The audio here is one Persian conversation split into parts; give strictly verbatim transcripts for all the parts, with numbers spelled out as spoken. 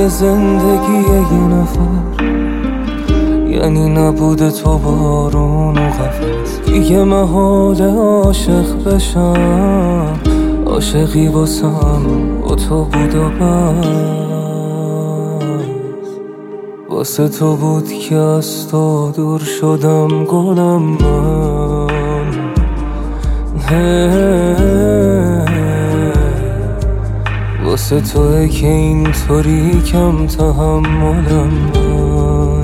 معنی زندگی یه نفر یعنی نبوده تو بارون و قفس. دیگه محال عاشق بشم، عاشقی واسم با تو بود و بس. واسه تو بود که از تو دور شدم گلم من. واسه توه که اینطوری کم تحملم من.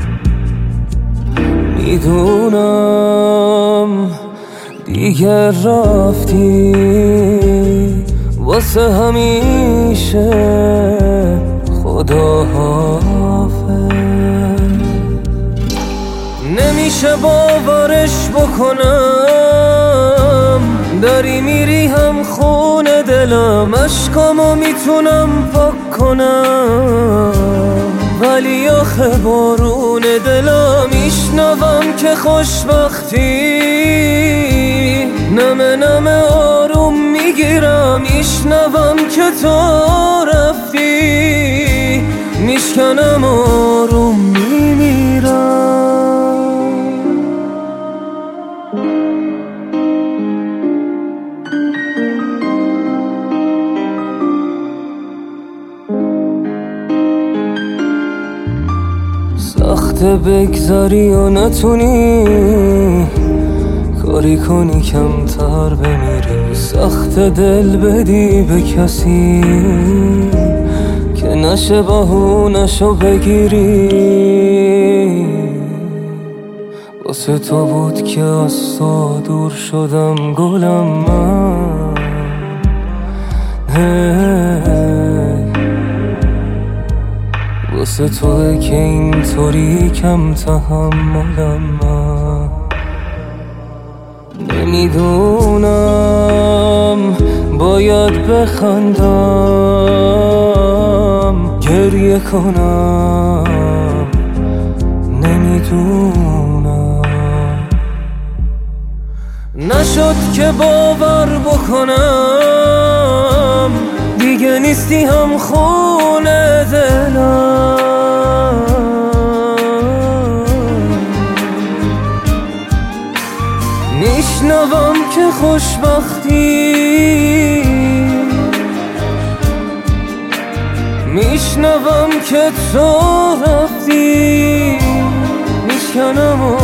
میدونم دیگر رفتی واسه همیشه، خدا حافظ. نمیشه باورش بکنم داری میری هم خونه دلم، اشکامو میتونم پاک کنم ولی آخه بارون دلم میشنوم که خوشبختی نمه نمه آروم میگیرم. میشنوم که تو رفتی میشکنم آروم میمیرم. سخت بگذاری و نتونی کاری کنی کمتر بمیری، سخت دل بدی به کسی که نشه بهونشو بگیری. واسه تو بود که از تو دور شدم گلم من. واسه توه که اینطوری کم تحملم من. نمیدونم باید بخندم گریه کنم، نمیدونم. نشد که باور بکنم دیگه نیستی هم خونه دلم. میشنوم که خوشبختی میشنوم که تو رفتی میشکنم